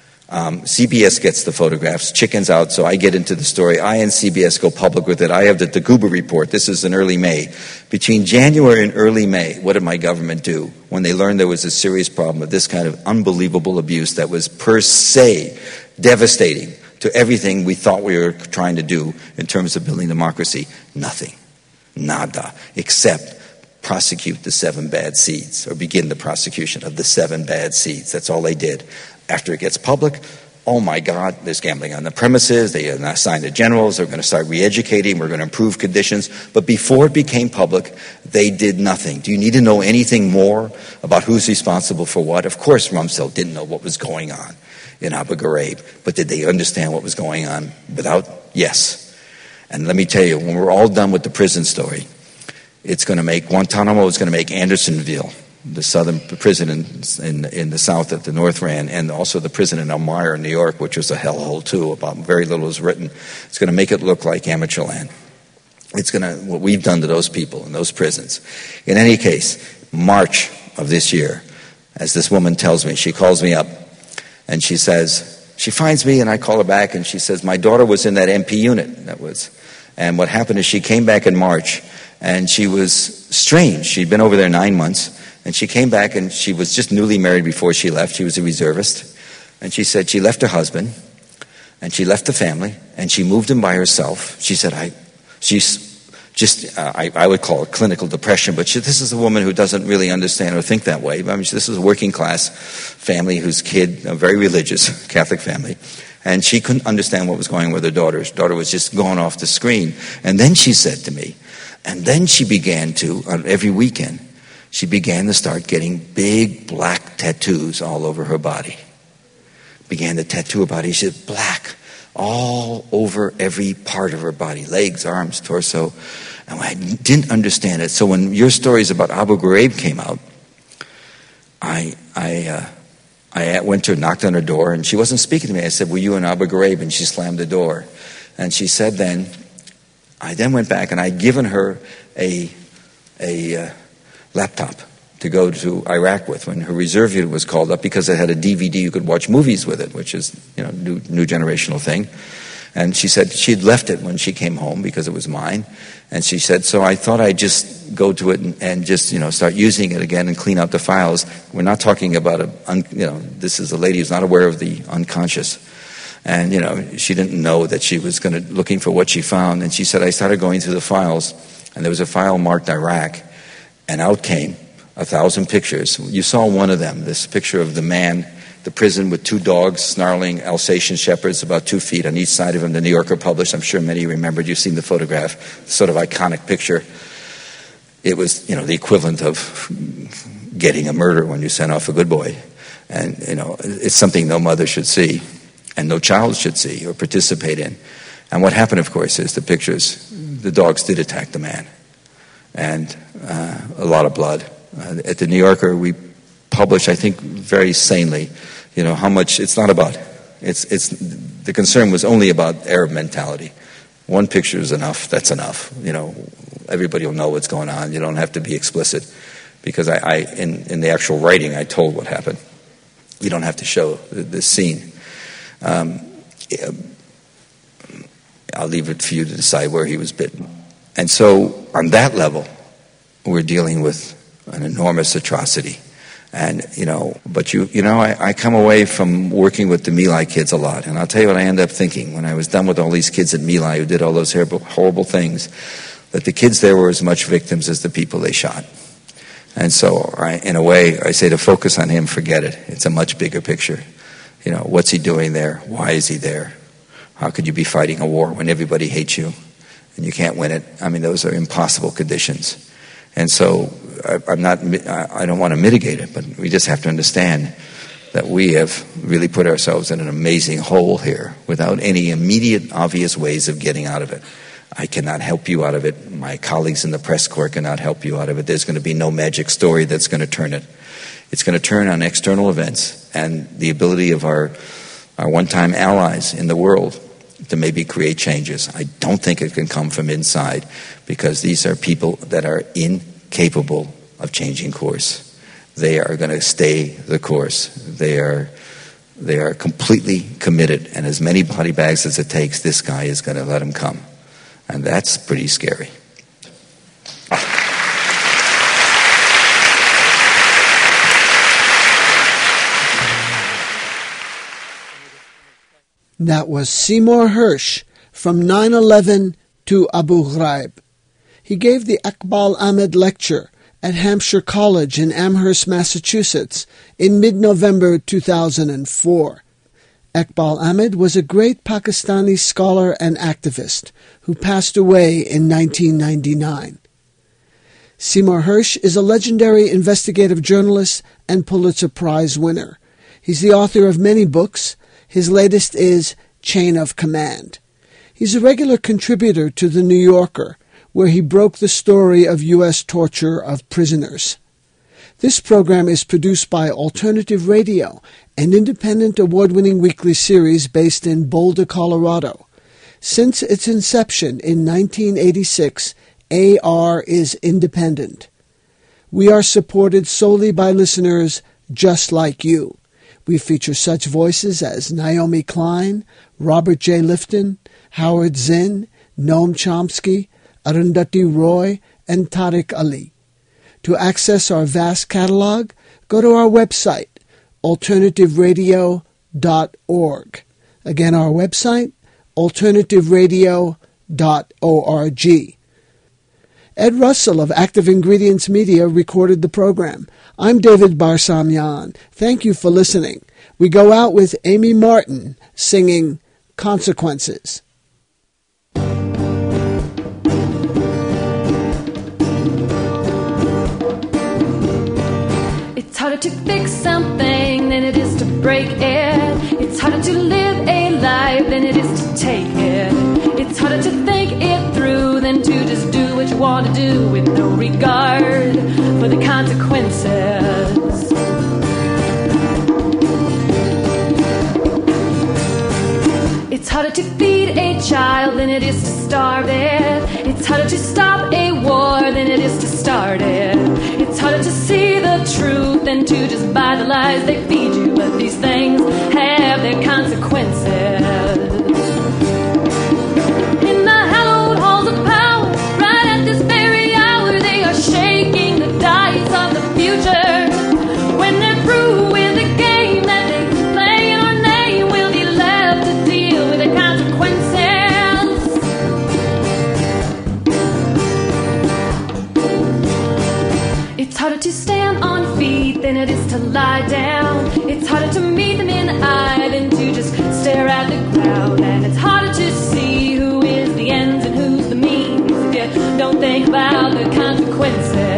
CBS gets the photographs, chickens out, so I get into the story. I and CBS go public with it. I have the Taguba report. This is in early May. Between January and early May, what did my government do when they learned there was a serious problem of this kind of unbelievable abuse that was per se devastating to everything we thought we were trying to do in terms of building democracy? Nothing. Nada. Except prosecute the 7 bad seeds, or begin the prosecution of the 7 bad seeds. That's all they did. After it gets public, oh my God, there's gambling on the premises, they assigned the generals, they're going to start re-educating, we're going to improve conditions. But before it became public, they did nothing. Do you need to know anything more about who's responsible for what? Of course Rumsfeld didn't know what was going on in Abu Ghraib, but did they understand what was going on without? Yes. And let me tell you, when we're all done with the prison story, it's going to make Guantanamo, it's going to make Andersonville, the southern prison in the south that the North ran, and also the prison in Elmira, New York, which was a hellhole too. About very little was written. It's going to make it look like amateur land. It's going to, what we've done to those people in those prisons. In any case, March of this year, as this woman tells me, she calls me up and she says, she finds me and I call her back and she says, my daughter was in that MP unit. And what happened is she came back in March and she was strange. She'd been over there 9 months. And she came back and she was just newly married before she left. She was a reservist. And she said she left her husband and she left the family and she moved in by herself. She said, I would call it clinical depression, but this is a woman who doesn't really understand or think that way. I mean, this is a working class family whose kid, a very religious Catholic family, and she couldn't understand what was going on with her daughter. Her daughter was just going off the screen. And then she said to me, and then she began to, every weekend, she began to start getting big black tattoos all over her body. Began to tattoo her body. She said, black, all over every part of her body. Legs, arms, torso. And I didn't understand it. So when your stories about Abu Ghraib came out, I I went to her, knocked on her door, and she wasn't speaking to me. I said, were you in Abu Ghraib? And she slammed the door. And she said I then went back, and I'd given her a laptop to go to Iraq with when her reserve unit was called up, because it had a DVD you could watch movies with it, which is new generational thing. And she said she'd left it when she came home because it was mine. And she said, so I thought I'd just go to it and just start using it again and clean out the files. We're not talking about this is a lady who's not aware of the unconscious. And she didn't know that she was looking for what she found. And she said, I started going through the files, and there was a file marked Iraq, and out came 1,000 pictures. You saw one of them, this picture of the man, the prison with 2 dogs, snarling Alsatian shepherds about 2 feet on each side of him. The New Yorker published. I'm sure many of you remembered. You've seen the photograph, sort of iconic picture. It was, the equivalent of getting a murder when you sent off a good boy. And, it's something no mother should see and no child should see or participate in. And what happened, of course, is the dogs did attack the man. And a lot of blood. At the New Yorker, we published, I think, very sanely, how much it's not about. It's the concern was only about Arab mentality. One picture is enough. That's enough. Everybody will know what's going on. You don't have to be explicit, because in the actual writing, I told what happened. You don't have to show the scene. I'll leave it for you to decide where he was bitten. And so, on that level, we're dealing with an enormous atrocity. And, I come away from working with the My Lai kids a lot. And I'll tell you what I end up thinking when I was done with all these kids at My Lai who did all those horrible things, that the kids there were as much victims as the people they shot. And so, in a way, I say to focus on him, forget it. It's a much bigger picture. What's he doing there? Why is he there? How could you be fighting a war when everybody hates you and you can't win it? I mean, those are impossible conditions. And so I don't want to mitigate it, but we just have to understand that we have really put ourselves in an amazing hole here without any immediate, obvious ways of getting out of it. I cannot help you out of it. My colleagues in the press corps cannot help you out of it. There's going to be no magic story that's going to turn it. It's going to turn on external events and the ability of our one-time allies in the world to maybe create changes. I don't think it can come from inside, because these are people that are incapable of changing course. They are going to stay the course. They are completely committed, and as many body bags as it takes, this guy is going to let him come. And that's pretty scary. That was Seymour Hersh from 9/11 to Abu Ghraib. He gave the Iqbal Ahmed Lecture at Hampshire College in Amherst, Massachusetts in mid-November 2004. Iqbal Ahmed was a great Pakistani scholar and activist who passed away in 1999. Seymour Hersh is a legendary investigative journalist and Pulitzer Prize winner. He's the author of many books. His latest is Chain of Command. He's a regular contributor to The New Yorker, where he broke the story of U.S. torture of prisoners. This program is produced by Alternative Radio, an independent award-winning weekly series based in Boulder, Colorado. Since its inception in 1986, AR is independent. We are supported solely by listeners just like you. We feature such voices as Naomi Klein, Robert J. Lifton, Howard Zinn, Noam Chomsky, Arundhati Roy, and Tariq Ali. To access our vast catalog, go to our website, alternativeradio.org. Again, our website, alternativeradio.org. Ed Russell of Active Ingredients Media recorded the program. I'm David Barsamian. Thank you for listening. We go out with Amy Martin singing Consequences. It's harder to fix something than it is to break it. It's harder to live a life than it is to take it. It's harder to think it through than to just do what you want to do with no regard for the consequences. to feed a child than it is to starve it. It's harder to stop a war than it is to start it. It's harder to see the truth than to just buy the lies they feed you. But these things have their consequences. In the hallowed halls of power, right at this very hour, they are shaking the dice of the future. When they're through with the game that they play in our name, we'll be left to deal with the consequences. It's harder to stand on feet than it is to lie down. It's harder to meet them in the eye than to just stare at the ground. And it's harder to see who is the ends and who's the means if you don't think about the consequences.